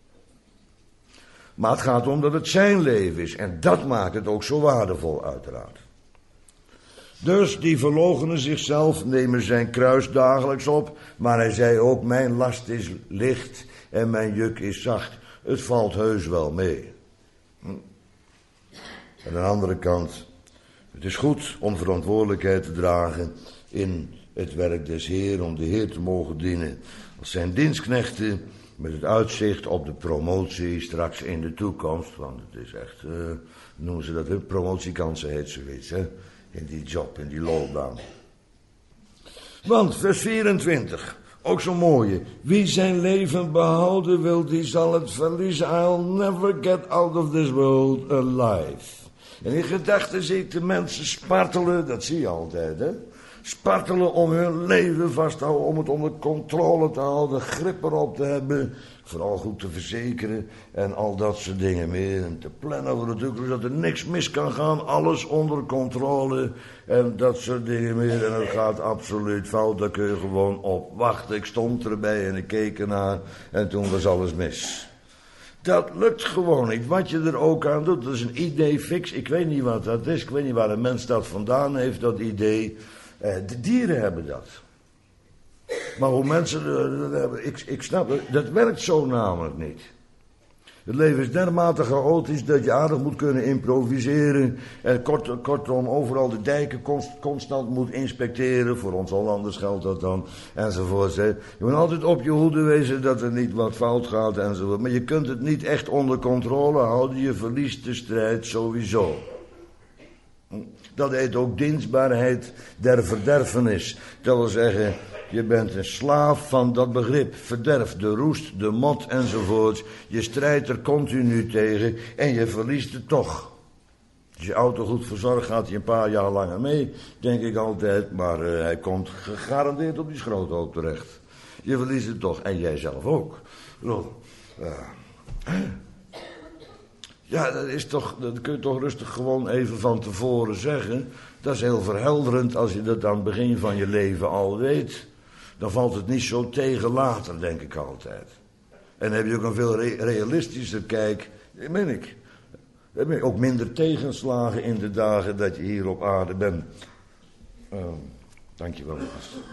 Maar het gaat om dat het zijn leven is. En dat maakt het ook zo waardevol uiteraard. Dus die verloochenen zichzelf, nemen zijn kruis dagelijks op. Maar hij zei ook, mijn last is licht en mijn juk is zacht. Het valt heus wel mee. Aan de andere kant, het is goed om verantwoordelijkheid te dragen in het werk des Heer, om de Heer te mogen dienen. Als zijn dienstknechten met het uitzicht op de promotie straks in de toekomst. Want het is echt, noemen ze dat, promotiekansen heet zoiets, hè. In die job, in die loopbaan. Want, vers 24, ook zo'n mooie. Wie zijn leven behouden wil, die zal het verliezen. I'll never get out of this world alive. En in gedachten zie ik de mensen spartelen, dat zie je altijd, hè. Spartelen om hun leven vast te houden, om het onder controle te houden, grip erop te hebben, vooral goed te verzekeren en al dat soort dingen meer. En te plannen voor de toekomst, dat er niks mis kan gaan, alles onder controle en dat soort dingen meer. En het gaat absoluut fout, daar kun je gewoon op wachten. Ik stond erbij en ik keek ernaar en toen was alles mis. Dat lukt gewoon niet, wat je er ook aan doet. Dat is een idee fix, ik weet niet wat dat is, ik weet niet waar een mens dat vandaan heeft, dat idee. De dieren hebben dat. Maar hoe mensen dat hebben, ik snap het, dat werkt zo namelijk niet. Het leven is dermate chaotisch dat je aardig moet kunnen improviseren. En kortom, overal de dijken constant moet inspecteren. Voor ons Hollanders geldt dat dan. Enzovoort. Je moet altijd op je hoede wezen dat er niet wat fout gaat. Enzovoort. Maar je kunt het niet echt onder controle houden. Je verliest de strijd sowieso. Dat heet ook dienstbaarheid der verderfenis. Dat wil zeggen, je bent een slaaf van dat begrip. Verderf, de roest, de mot enzovoort. Je strijdt er continu tegen en je verliest het toch. Als je auto goed verzorgd gaat hij een paar jaar langer mee, denk ik altijd. Maar hij komt gegarandeerd op die schroothoop terecht. Je verliest het toch. En jij zelf ook. Ja, dat kun je toch rustig gewoon even van tevoren zeggen. Dat is heel verhelderend als je dat aan het begin van je leven al weet. Dan valt het niet zo tegen later, denk ik altijd. En dan heb je ook een veel realistischer kijk, dat meen ik. Dan heb je ook minder tegenslagen in de dagen dat je hier op aarde bent. Dank je wel.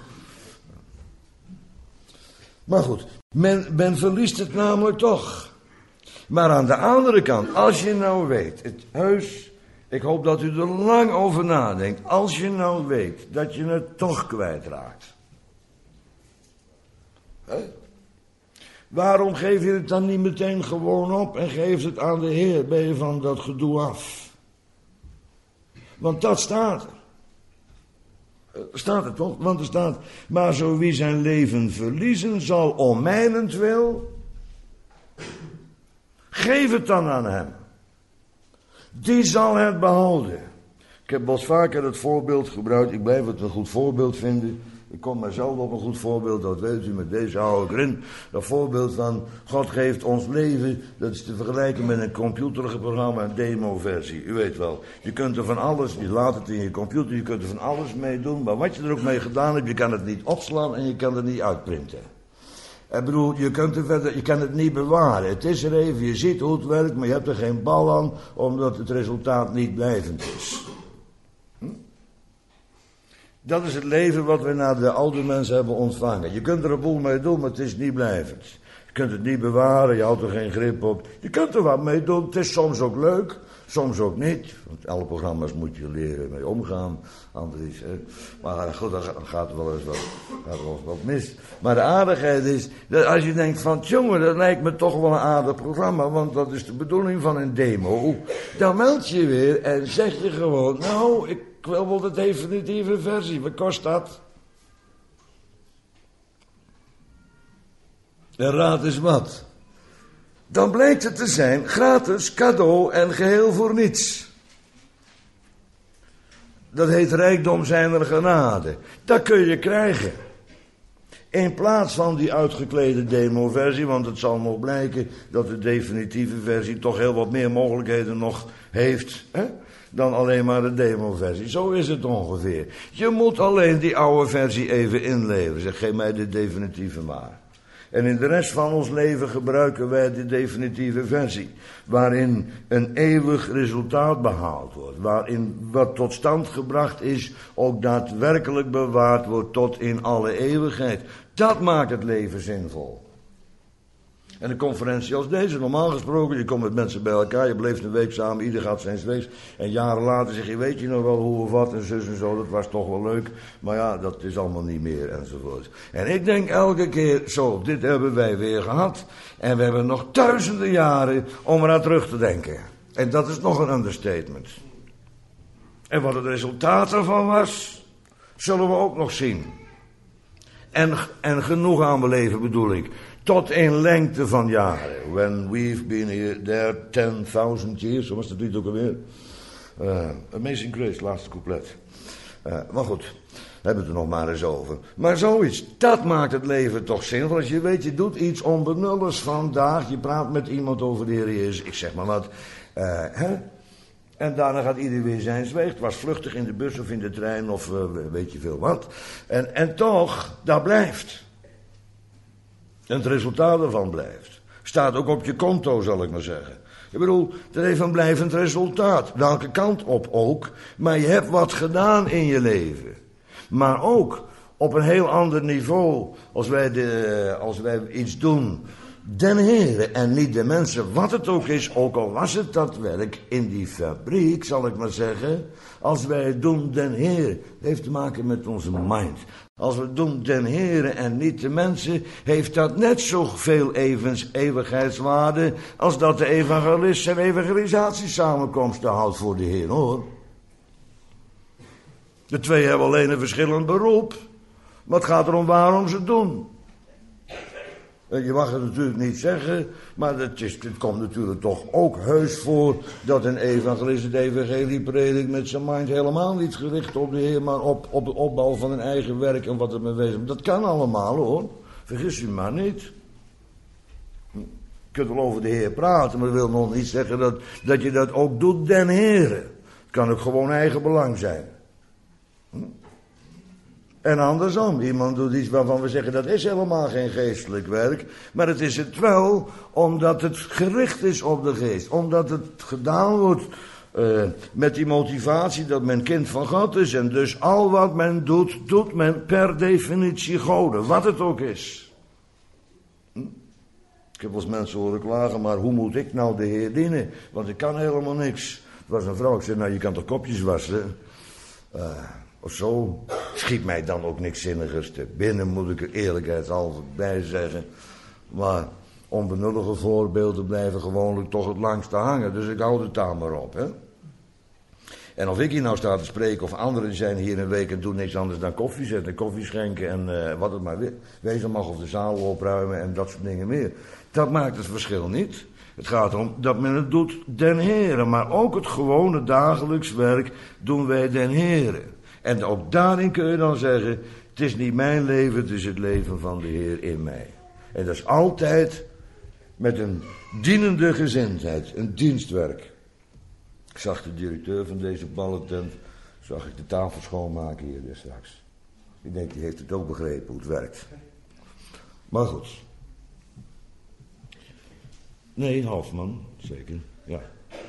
Maar goed, men verliest het namelijk toch. Maar aan de andere kant, als je nou weet, het huis, ik hoop dat u er lang over nadenkt. Als je nou weet dat je het toch kwijtraakt. Waarom geef je het dan niet meteen gewoon op en geeft het aan de Heer? Ben je van dat gedoe af? Want dat staat er. Staat het toch? Want er staat, maar zo wie zijn leven verliezen zal om mijnentwil, geef het dan aan hem. Die zal het behouden. Ik heb wel vaker het voorbeeld gebruikt. Ik blijf het een goed voorbeeld vinden. Ik kom mezelf op een goed voorbeeld. Dat weet u, met deze hou ik erin. Dat voorbeeld van God geeft ons leven. Dat is te vergelijken met een computerprogramma, een demoversie. U weet wel. Je kunt er van alles, je laat het in je computer. Je kunt er van alles mee doen. Maar wat je er ook mee gedaan hebt, je kan het niet opslaan en je kan het niet uitprinten. Ik bedoel, je kan het niet bewaren. Het is er even, je ziet hoe het werkt, maar je hebt er geen bal aan, omdat het resultaat niet blijvend is. Dat is het leven wat we naar de oude mensen hebben ontvangen. Je kunt er een boel mee doen, maar het is niet blijvend. Je kunt het niet bewaren, je houdt er geen grip op. Je kunt er wat mee doen, het is soms ook leuk, soms ook niet. Want alle programma's moet je leren mee omgaan, Andries. Hè? Maar goed, dan gaat er wel eens wat mis. Maar de aardigheid is, dat als je denkt van, jongen, dat lijkt me toch wel een aardig programma, want dat is de bedoeling van een demo. Dan meld je weer en zeg je gewoon, nou, ik wil wel de definitieve versie, wat kost dat? En raad eens wat. Dan blijkt het te zijn gratis, cadeau en geheel voor niets. Dat heet rijkdom zijner genade. Dat kun je krijgen. In plaats van die uitgeklede demo-versie, want het zal nog blijken dat de definitieve versie toch heel wat meer mogelijkheden nog heeft, hè, dan alleen maar de demo-versie. Zo is het ongeveer. Je moet alleen die oude versie even inleveren. Zeg, geef mij de definitieve maar. En in de rest van ons leven gebruiken wij de definitieve versie. Waarin een eeuwig resultaat behaald wordt. Waarin wat tot stand gebracht is ook daadwerkelijk bewaard wordt tot in alle eeuwigheid. Dat maakt het leven zinvol. En een conferentie als deze, normaal gesproken, je komt met mensen bij elkaar, je beleeft een week samen, ieder gaat zijn wees. En jaren later zeg je, weet je nog wel hoe of wat en zus en zo, dat was toch wel leuk. Maar ja, dat is allemaal niet meer enzovoort. En ik denk elke keer, zo, dit hebben wij weer gehad. En we hebben nog duizenden jaren om eraan terug te denken. En dat is nog een understatement. En wat het resultaat ervan was, zullen we ook nog zien. En genoeg aan beleven bedoel ik. Tot in lengte van jaren. When we've been here, there 10,000 years. Zo was dat niet ook alweer. Amazing Grace, laatste couplet. Maar goed, hebben we het er nog maar eens over. Maar zoiets, dat maakt het leven toch zinvol. Als je weet, je doet iets onbenullers vandaag. Je praat met iemand over de Heer Jezus. Ik zeg maar wat. En daarna gaat ieder weer zijn zweeg. Het was vluchtig in de bus of in de trein of weet je veel wat. En toch, dat blijft. En het resultaat ervan blijft. Staat ook op je konto, zal ik maar zeggen. Ik bedoel, dat heeft een blijvend resultaat. Welke kant op ook. Maar je hebt wat gedaan in je leven. Maar ook op een heel ander niveau. Als wij iets doen. Den Heere en niet de mensen. Wat het ook is. Ook al was het dat werk in die fabriek, zal ik maar zeggen. Als wij het doen den Heere. Het heeft te maken met onze mind. Als we doen den Heere en niet de mensen, heeft dat net zoveel eeuwigheidswaarde als dat de evangelist zijn evangelisatiesamenkomsten houdt voor de Heer, hoor. De twee hebben alleen een verschillend beroep. Maar het gaat erom waarom ze het doen. Je mag het natuurlijk niet zeggen, maar het komt natuurlijk toch ook heus voor dat een evangelist het evangelie predikt met zijn mind helemaal niet gericht op de Heer, maar op de opbouw van een eigen werk en wat het mee wezen. Dat kan allemaal hoor, vergis u maar niet. Je kunt wel over de Heer praten, maar dat wil nog niet zeggen dat je dat ook doet den Heere. Het kan ook gewoon eigen belang zijn. En andersom, iemand doet iets waarvan we zeggen dat is helemaal geen geestelijk werk. Maar het is het wel omdat het gericht is op de geest. Omdat het gedaan wordt met die motivatie dat men kind van God is. En dus al wat men doet, doet men per definitie goden. Wat het ook is. Ik heb wel eens mensen horen klagen, maar hoe moet ik nou de Heer dienen? Want ik kan helemaal niks. Er was een vrouw, ik zei, nou je kan toch kopjes wassen? Of zo, schiet mij dan ook niks zinnigers te binnen, moet ik er eerlijkheidshalve bij zeggen. Maar onbenullige voorbeelden blijven gewoonlijk toch het langste hangen, dus ik hou het daar maar op. Hè? En of ik hier nou sta te spreken of anderen zijn hier een week en doen niks anders dan koffie zetten, koffie schenken en wat het maar wezen mag, of de zaal opruimen en dat soort dingen meer. Dat maakt het verschil niet. Het gaat erom dat men het doet den Heere, maar ook het gewone dagelijks werk doen wij den Heere. En ook daarin kun je dan zeggen, het is niet mijn leven, het is het leven van de Heer in mij. En dat is altijd met een dienende gezindheid, een dienstwerk. Ik zag de directeur van deze ballentent, zag ik de tafel schoonmaken hier dus straks. Ik denk, die heeft het ook begrepen hoe het werkt. Maar goed. Nee, Halfman, zeker, ja.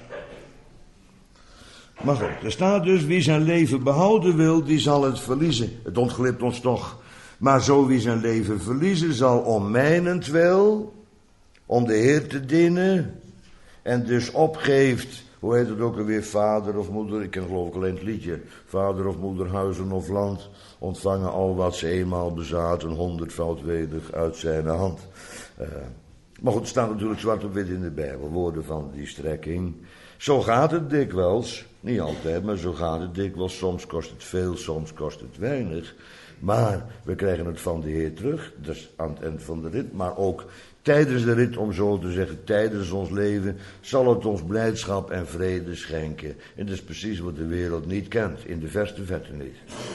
Maar goed, er staat dus, wie zijn leven behouden wil, die zal het verliezen. Het ontglipt ons toch. Maar zo wie zijn leven verliezen zal om mijnentwil, om de Heer te dienen, en dus opgeeft, hoe heet het ook alweer, vader of moeder, ik ken geloof ik alleen het liedje, vader of moeder, huizen of land, ontvangen al wat ze eenmaal bezaten, 100-voudig uit zijn hand. Maar goed, het staat natuurlijk zwart op wit in de Bijbel, woorden van die strekking. Zo gaat het dikwijls, niet altijd, maar zo gaat het dikwijls. Soms kost het veel, soms kost het weinig. Maar we krijgen het van de Heer terug, dus aan het eind van de rit. Maar ook tijdens de rit, om zo te zeggen, tijdens ons leven, zal het ons blijdschap en vrede schenken. En dat is precies wat de wereld niet kent, in de verste verte niet.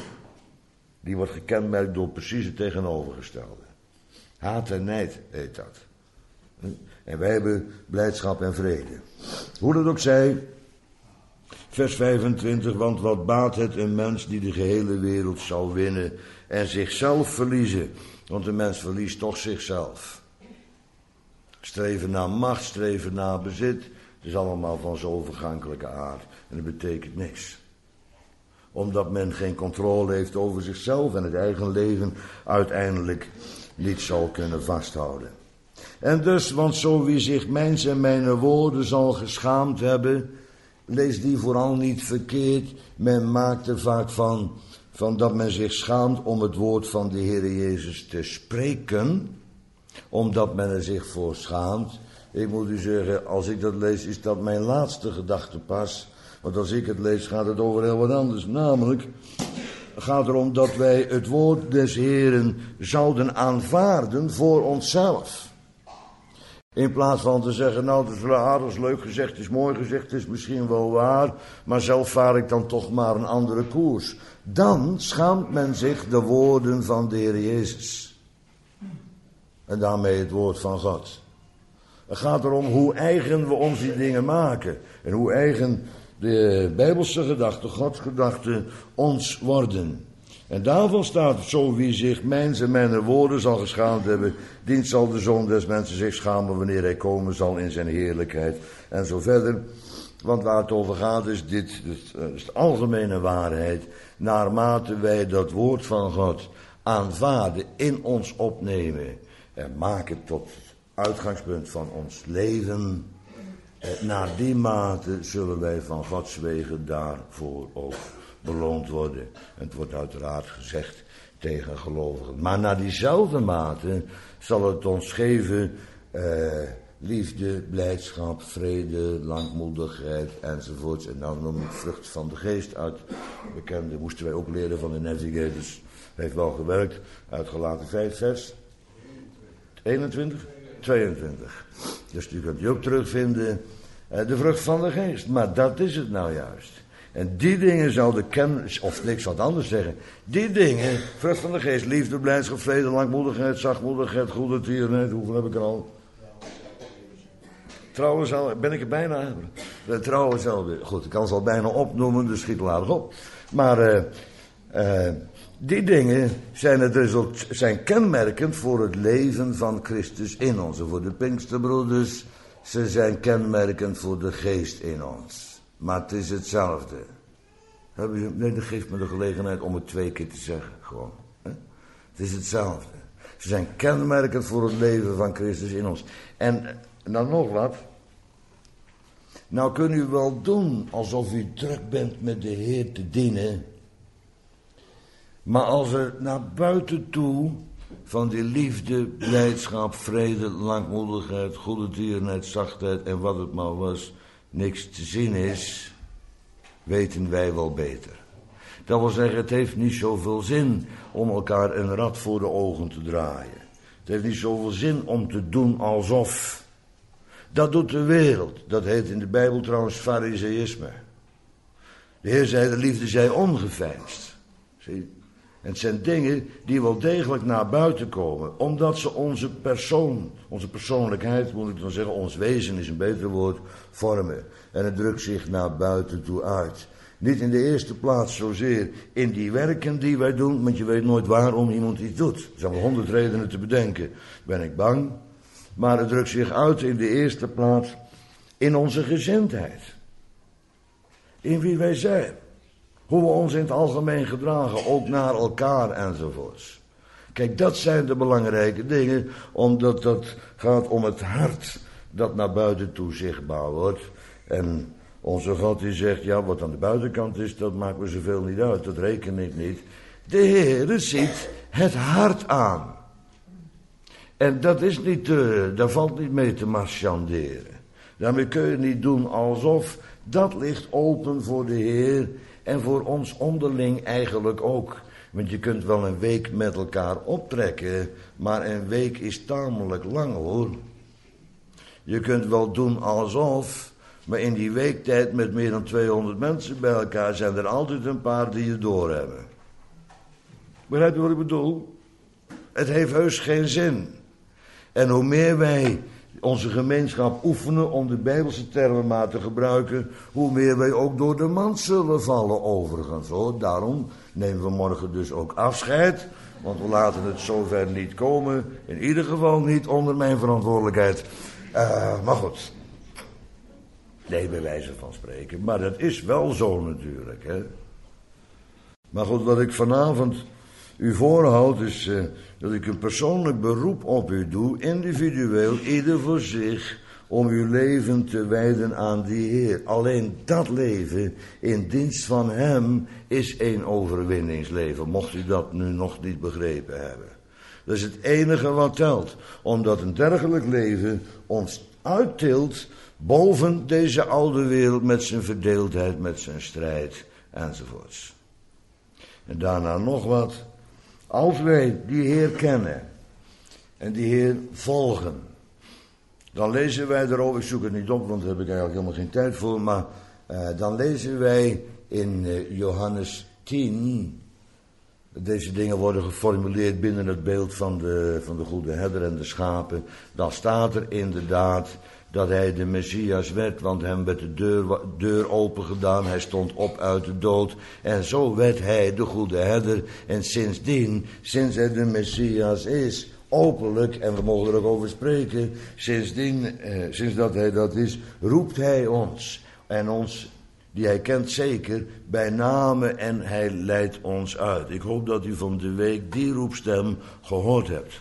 Die wordt gekenmerkt door precies het tegenovergestelde. Haat en nijd heet dat. En wij hebben blijdschap en vrede. Hoe dat ook zij, vers 25, want wat baat het een mens die de gehele wereld zou winnen en zichzelf verliezen. Want een mens verliest toch zichzelf. Streven naar macht, streven naar bezit, het is allemaal van zo vergankelijke aard. En dat betekent niks. Omdat men geen controle heeft over zichzelf en het eigen leven uiteindelijk niet zal kunnen vasthouden. En dus, want zo wie zich mijns en mijn woorden zal geschaamd hebben, lees die vooral niet verkeerd. Men maakt er vaak van dat men zich schaamt om het woord van de Heere Jezus te spreken, omdat men er zich voor schaamt. Ik moet u zeggen, als ik dat lees, is dat mijn laatste gedachte pas. Want als ik het lees, gaat het over heel wat anders. Namelijk, gaat erom dat wij het woord des Heeren zouden aanvaarden voor onszelf. In plaats van te zeggen, nou dat is raar, dat is leuk gezegd, het is mooi gezegd, het is misschien wel waar, maar zelf vaar ik dan toch maar een andere koers. Dan schaamt men zich de woorden van de Heer Jezus. En daarmee het woord van God. Het gaat erom hoe eigen we ons die dingen maken. En hoe eigen de Bijbelse gedachten, Gods gedachten ons worden. En daarvan staat, zo wie zich mijns en mijn woorden zal geschaamd hebben, dient zal de Zoon des mensen zich schamen wanneer hij komen zal in zijn heerlijkheid. En zo verder. Want waar het over gaat is dit, is de algemene waarheid. Naarmate wij dat woord van God aanvaarden, in ons opnemen en maken tot uitgangspunt van ons leven, naar die mate zullen wij van Gods wegen daarvoor ook beloond worden. En het wordt uiteraard gezegd tegen gelovigen. Maar naar diezelfde mate zal het ons geven liefde, blijdschap, vrede, langmoedigheid enzovoorts. En dan noem ik vrucht van de geest uit. Bekende moesten wij ook leren van de Navigators. Heeft wel gewerkt. Uit Galaten 5 vers 21, 22. Dus u kunt die ook terugvinden. De vrucht van de geest. Maar dat is het nou juist. En die dingen zouden kennen, of niks wat anders zeggen. Die dingen, vrucht van de geest, liefde, blijdschap, vrede, langmoedigheid, zachtmoedigheid, goede tierenheid. Hoeveel heb ik er al? Trouwens al, ben ik er bijna? Trouwens al, goed, ik kan ze al bijna opnoemen, dus schiet later op. Maar die dingen zijn kenmerkend voor het leven van Christus in ons. En voor de Pinksterbroeders, ze zijn kenmerkend voor de geest in ons. Maar het is hetzelfde. Nee, dat geeft me de gelegenheid om het 2 keer te zeggen. Gewoon. Hè? Het is hetzelfde. Ze zijn kenmerkend voor het leven van Christus in ons. En dan nog wat. Nou kunt u wel doen alsof u druk bent met de Heer te dienen. Maar als er naar buiten toe van die liefde, blijdschap, vrede, langmoedigheid, goede tierenheid, zachtheid en wat het maar was, niks te zien is, weten wij wel beter. Dat wil zeggen, het heeft niet zoveel zin om elkaar een rad voor de ogen te draaien. Het heeft niet zoveel zin om te doen alsof. Dat doet de wereld. Dat heet in de Bijbel trouwens fariseïsme. De Heer zei, de liefde zij ongeveinsd. Zie je? En het zijn dingen die wel degelijk naar buiten komen. Omdat ze onze persoon, onze persoonlijkheid, moet ik dan zeggen, ons wezen is een beter woord, vormen. En het drukt zich naar buiten toe uit. Niet in de eerste plaats zozeer in die werken die wij doen, want je weet nooit waarom iemand iets doet. Er zijn wel 100 redenen te bedenken. Ben ik bang? Maar het drukt zich uit in de eerste plaats in onze gezindheid. In wie wij zijn. Hoe we ons in het algemeen gedragen, ook naar elkaar enzovoorts. Kijk, dat zijn de belangrijke dingen, omdat dat gaat om het hart dat naar buiten toe zichtbaar wordt. En onze God die zegt, ja, wat aan de buitenkant is, dat maakt me zoveel niet uit, dat reken ik niet. De Heere ziet het hart aan. En dat is niet, daar valt niet mee te marchanderen. Daarmee kun je niet doen alsof, dat ligt open voor de Heer en voor ons onderling eigenlijk ook. Want je kunt wel een week met elkaar optrekken, maar een week is tamelijk lang hoor. Je kunt wel doen alsof, maar in die weektijd met meer dan 200 mensen bij elkaar zijn er altijd een paar die je doorhebben. Begrijp je wat ik bedoel? Het heeft heus geen zin. En hoe meer wij onze gemeenschap oefenen, om de Bijbelse termen maar te gebruiken, hoe meer wij ook door de mand zullen vallen overigens. Hoor. Daarom nemen we morgen dus ook afscheid, want we laten het zover niet komen. In ieder geval niet onder mijn verantwoordelijkheid. Maar goed, nee, bij wijze van spreken. Maar dat is wel zo natuurlijk. Hè? Maar goed, wat ik vanavond u voorhoud is dat ik een persoonlijk beroep op u doe, individueel, ieder voor zich, om uw leven te wijden aan die Heer. Alleen dat leven in dienst van Hem is een overwinningsleven, mocht u dat nu nog niet begrepen hebben. Dat is het enige wat telt, omdat een dergelijk leven ons uittilt boven deze oude wereld met zijn verdeeldheid, met zijn strijd enzovoorts. En daarna nog wat. Als wij die Heer kennen en die Heer volgen, dan lezen wij erover, ik zoek het niet op, want daar heb ik eigenlijk helemaal geen tijd voor, maar dan lezen wij in Johannes 10, deze dingen worden geformuleerd binnen het beeld van de goede herder en de schapen, dan staat er inderdaad dat hij de Messias werd, want hem werd de deur open gedaan, hij stond op uit de dood en zo werd hij de goede herder en sindsdien, sinds hij de Messias is, openlijk, en we mogen er ook over spreken, sindsdien, sinds dat hij dat is, roept hij ons en ons, die hij kent zeker, bij name en hij leidt ons uit. Ik hoop dat u van de week die roepstem gehoord hebt.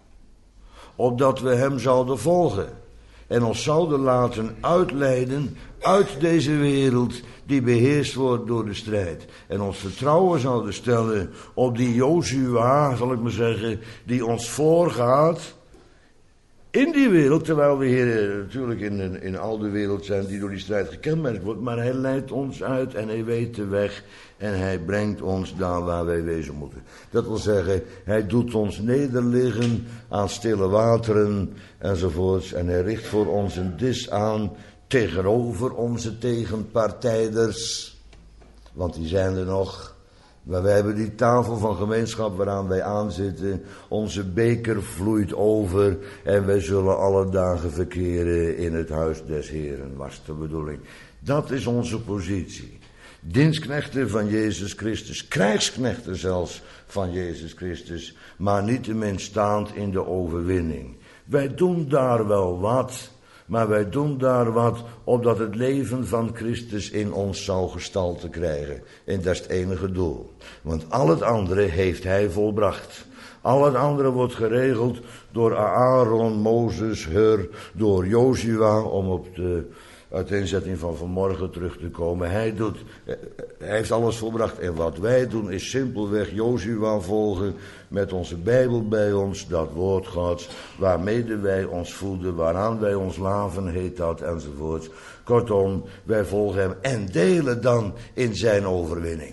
Opdat we hem zouden volgen. En ons zouden laten uitleiden uit deze wereld die beheerst wordt door de strijd. En ons vertrouwen zouden stellen op die Jozua, zal ik maar zeggen, die ons voorgaat In die wereld, terwijl we hier natuurlijk in al de wereld zijn die door die strijd gekenmerkt wordt, maar hij leidt ons uit en hij weet de weg en hij brengt ons daar waar wij wezen moeten. Dat wil zeggen, hij doet ons nederliggen aan stille wateren enzovoorts en hij richt voor ons een dis aan tegenover onze tegenpartijders, want die zijn er nog. Maar wij hebben die tafel van gemeenschap waaraan wij aanzitten. Onze beker vloeit over en wij zullen alle dagen verkeren in het huis des Heren, was de bedoeling. Dat is onze positie. Dienstknechten van Jezus Christus, krijgsknechten zelfs van Jezus Christus, maar niettemin staand in de overwinning. Wij doen daar wel wat, maar wij doen daar wat opdat het leven van Christus in ons zou gestalte krijgen. En dat is het enige doel. Want al het andere heeft hij volbracht. Al het andere wordt geregeld door Aaron, Mozes, Hur, door Jozua, om op de uiteenzetting van vanmorgen terug te komen. Hij heeft alles volbracht. En wat wij doen is simpelweg Jozua volgen met onze Bijbel bij ons, dat woord Gods, waarmede wij ons voeden, waaraan wij ons laven, heet dat, enzovoort. Kortom, wij volgen hem en delen dan in zijn overwinning.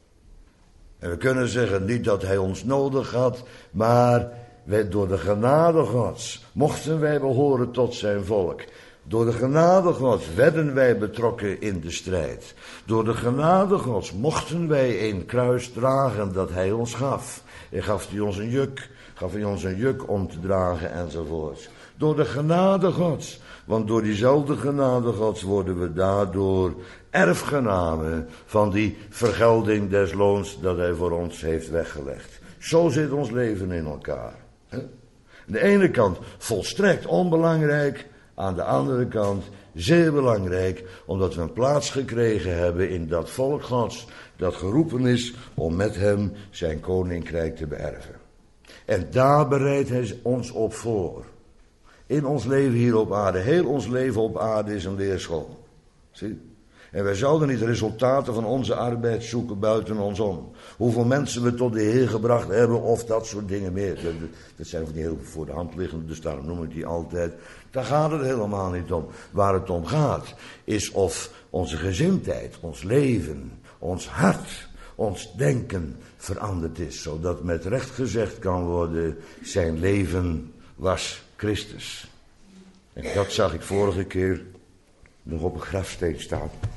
En we kunnen zeggen, niet dat hij ons nodig had, maar door de genade Gods mochten wij behoren tot zijn volk. Door de genade Gods werden wij betrokken in de strijd. Door de genade Gods mochten wij een kruis dragen dat hij ons gaf. En gaf hij ons een juk om te dragen enzovoorts. Door de genade Gods. Want door diezelfde genade Gods worden we daardoor erfgenamen van die vergelding des loons dat hij voor ons heeft weggelegd. Zo zit ons leven in elkaar. Aan de ene kant volstrekt onbelangrijk. Aan de andere kant zeer belangrijk, omdat we een plaats gekregen hebben in dat volk Gods, dat geroepen is om met hem zijn koninkrijk te beërven. En daar bereidt hij ons op voor. In ons leven hier op aarde, heel ons leven op aarde is een leerschool. Zie? En wij zouden niet de resultaten van onze arbeid zoeken buiten ons om. Hoeveel mensen we tot de Heer gebracht hebben of dat soort dingen meer. Dat zijn van die heel voor de hand liggende, dus daarom noem ik die altijd. Daar gaat het helemaal niet om. Waar het om gaat is of onze gezindheid, ons leven, ons hart, ons denken veranderd is. Zodat met recht gezegd kan worden, zijn leven was Christus. En dat zag ik vorige keer nog op een grafsteen staan.